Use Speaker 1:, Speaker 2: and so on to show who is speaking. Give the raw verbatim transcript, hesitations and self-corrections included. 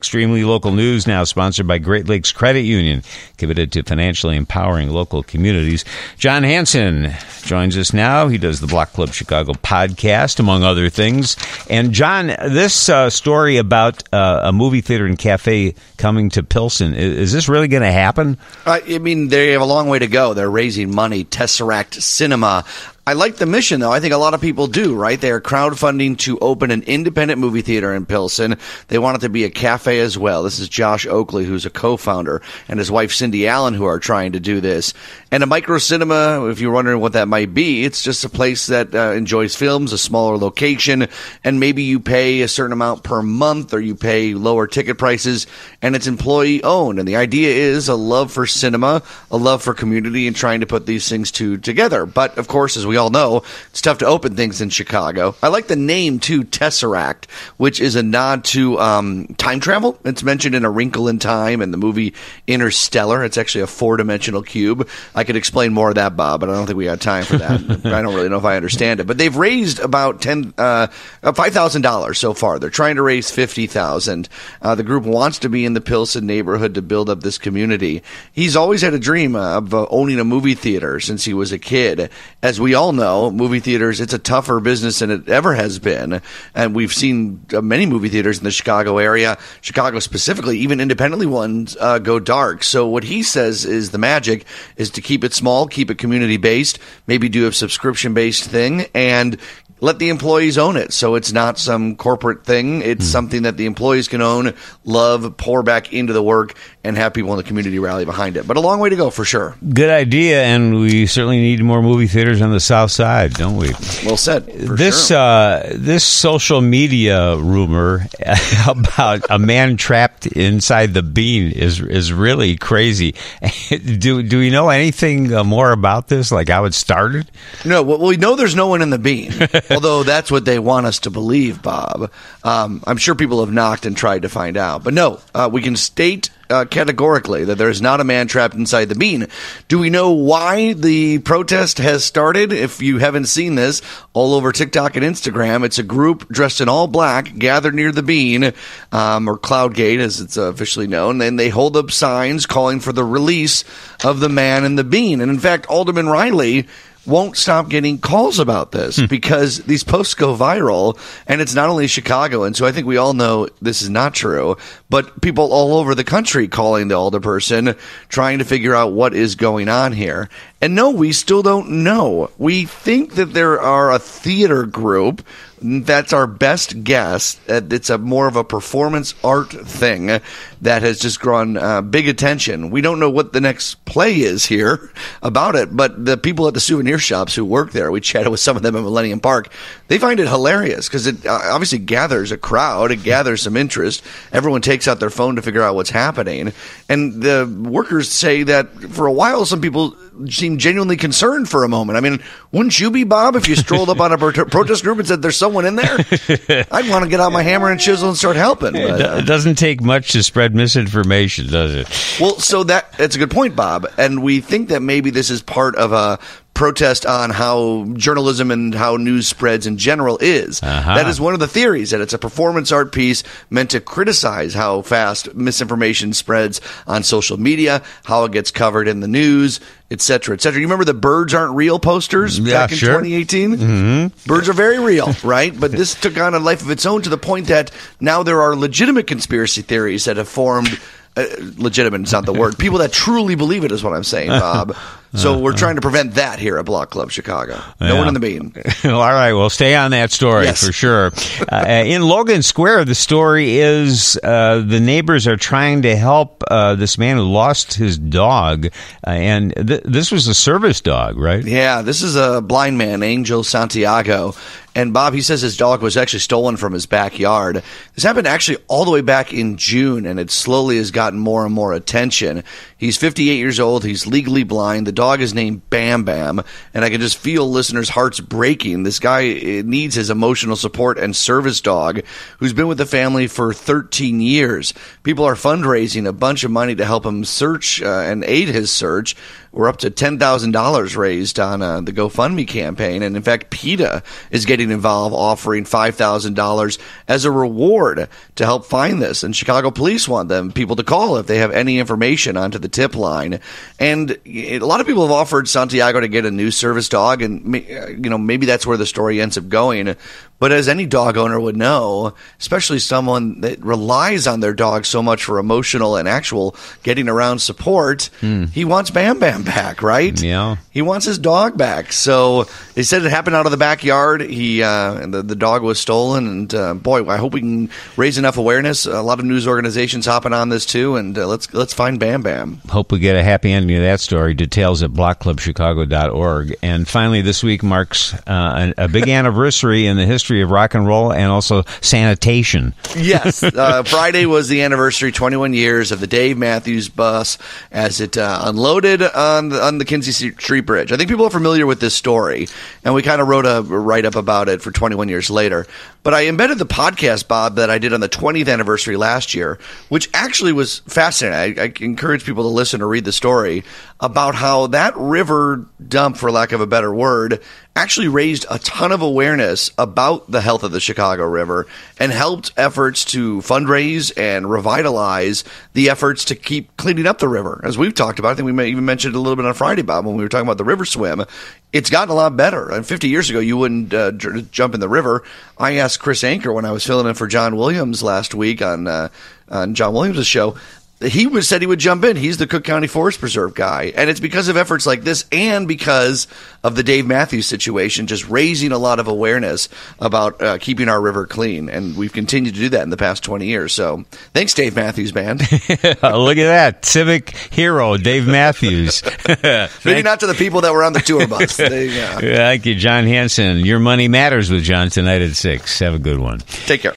Speaker 1: Extremely Local News, now sponsored by Great Lakes Credit Union, committed to financially empowering local communities. John Hanson joins us now. He does the Block Club Chicago podcast, among other things. And, John, this uh, story about uh, a movie theater and cafe coming to Pilsen, is, is this really going to happen?
Speaker 2: Uh, I mean, they have a long way to go. They're raising money. Tesseract Cinema. I like the mission, though. I think a lot of people do, right? They are crowdfunding to open an independent movie theater in Pilsen. They want it to be a cafe as well. This is Josh Oakley, who's a co-founder, and his wife, Cindy Allen, who are trying to do this. And a micro cinema, if you're wondering what that might be, it's just a place that uh, enjoys films, a smaller location, and maybe you pay a certain amount per month or you pay lower ticket prices, and it's employee-owned. And the idea is a love for cinema, a love for community, and trying to put these things two together. But, of course, as we all know, it's tough to open things in Chicago. I like the name, too, Tesseract, which is a nod to um, time travel. It's mentioned in A Wrinkle in Time and the movie Interstellar. It's actually a four-dimensional cube. I could explain more of that, Bob, but I don't think we got time for that. I don't really know if I understand it. But they've raised about ten, uh, five thousand dollars so far. They're trying to raise fifty thousand dollars. Uh, the group wants to be in the Pilsen neighborhood to build up this community. He's always had a dream of uh, owning a movie theater since he was a kid. As we all know, movie theaters, it's a tougher business than it ever has been. And we've seen uh, many movie theaters in the Chicago area, Chicago specifically, even independently ones, uh, go dark. So what he says is the magic is to keep it small, keep it community-based, maybe do a subscription-based thing, and let the employees own it. So it's not some corporate thing. It's mm. something that the employees can own, love, pour back into the work, and have people in the community rally behind it. But a long way to go, for sure.
Speaker 1: Good idea, and we certainly need more movie theaters on the South Side, don't we?
Speaker 2: Well said. For
Speaker 1: this
Speaker 2: sure.
Speaker 1: uh, this social media rumor about a man trapped inside the bean is is really crazy. do do we know anything more about this, like how it started?
Speaker 2: No, well, we know there's no one in the bean. Although that's what they want us to believe, Bob. Um, I'm sure people have knocked and tried to find out. But no, uh, we can state uh, categorically that there is not a man trapped inside the bean. Do we know why the protest has started? If you haven't seen this, all over TikTok and Instagram, it's a group dressed in all black gathered near the bean, um, or Cloudgate as it's officially known, and they hold up signs calling for the release of the man in the bean. And in fact, Alderman Riley won't stop getting calls about this hmm. because these posts go viral, and it's not only Chicago. And so I think we all know this is not true, but people all over the country calling the alderperson, trying to figure out what is going on here. And no, we still don't know. We think that there are a theater group. That's our best guess. It's a more of a performance art thing that has just drawn uh, big attention. We don't know what the next play is here about it, but the people at the souvenir shops who work there, we chatted with some of them at Millennium Park, they find it hilarious because it uh, obviously gathers a crowd. It gathers some interest. Everyone takes out their phone to figure out what's happening. And the workers say that for a while, some people seemed genuinely concerned for a moment. I mean, wouldn't you be, Bob, if you strolled up on a pro- protest group and said there's someone in there? I'd want to get out my hammer and chisel and start helping. But, uh,
Speaker 1: it doesn't take much to spread misinformation, does it?
Speaker 2: Well, so that that's a good point, Bob. And we think that maybe this is part of a protest on how journalism and how news spreads in general is. Uh-huh. That is one of the theories, that it's a performance art piece meant to criticize how fast misinformation spreads on social media, how it gets covered in the news, et cetera, et cetera. You remember the birds aren't real posters
Speaker 1: yeah,
Speaker 2: back in
Speaker 1: sure.
Speaker 2: twenty eighteen?
Speaker 1: Mm-hmm.
Speaker 2: Birds are very real, right? But this took on a life of its own to the point that now there are legitimate conspiracy theories that have formed. Uh, legitimate is not the word. People that truly believe it is what I'm saying, Bob. So we're trying to prevent that here at Block Club Chicago. No yeah. one in the bean.
Speaker 1: All right, well, stay on that story yes. for sure. Uh, in Logan Square, the story is uh, the neighbors are trying to help uh, this man who lost his dog, uh, and th- this was a service dog, right?
Speaker 2: Yeah, this is a blind man, Angel Santiago. And Bob, he says his dog was actually stolen from his backyard. This happened actually all the way back in June, and it slowly has gotten more and more attention. He's fifty-eight years old. He's legally blind. The dog is named Bam Bam, and I can just feel listeners' hearts breaking. This guy needs his emotional support and service dog, who's been with the family for thirteen years. People are fundraising a bunch of money to help him search uh, and aid his search. we're up to ten thousand dollars raised on uh, the GoFundMe campaign. And in fact, PETA is getting involved, offering five thousand dollars as a reward to help find this. And Chicago police want them people to call if they have any information onto the tip line. And a lot of people have offered Santiago to get a new service dog, and you know maybe that's where the story ends up going. But as any dog owner would know, especially someone that relies on their dog so much for emotional and actual getting around support, mm. he wants Bam Bam back, right?
Speaker 1: Yeah.
Speaker 2: He wants his dog back. So they said it happened out of the backyard. He uh, and the, the dog was stolen. And uh, boy, I hope we can raise enough awareness. A lot of news organizations hopping on this too. And uh, let's let's find Bam Bam.
Speaker 1: Hope we get a happy ending to that story. Details at block club chicago dot org. And finally, this week marks uh, a, a big anniversary in the history of rock and roll and also sanitation.
Speaker 2: Yes. Uh, Friday was the anniversary, twenty-one years of the Dave Matthews Bus as it uh, unloaded on the, on the Kinsey Street Bridge. I think people are familiar with this story, and we kind of wrote a write-up about it for twenty-one years later. But I embedded the podcast, Bob, that I did on the twentieth anniversary last year, which actually was fascinating. I, I encourage people to listen or read the story about how that river dump, for lack of a better word, actually raised a ton of awareness about the health of the Chicago River and helped efforts to fundraise and revitalize the efforts to keep cleaning up the river. As we've talked about, I think we may even mentioned it a little bit on Friday, Bob, when we were talking about the river swim. It's gotten a lot better. And fifty years ago, you wouldn't uh, j- jump in the river. I asked Chris Anker when I was filling in for John Williams last week on, uh, on John Williams' show. He was said he would jump in. He's the Cook County Forest Preserve guy. And it's because of efforts like this and because of the Dave Matthews situation, just raising a lot of awareness about uh, keeping our river clean. And we've continued to do that in the past twenty years. So thanks, Dave Matthews Band.
Speaker 1: Look at that. Civic hero, Dave Matthews.
Speaker 2: Maybe not to the people that were on the tour bus. They, yeah.
Speaker 1: Thank you, John Hanson. Your money matters with John tonight at six. Have a good one.
Speaker 2: Take care.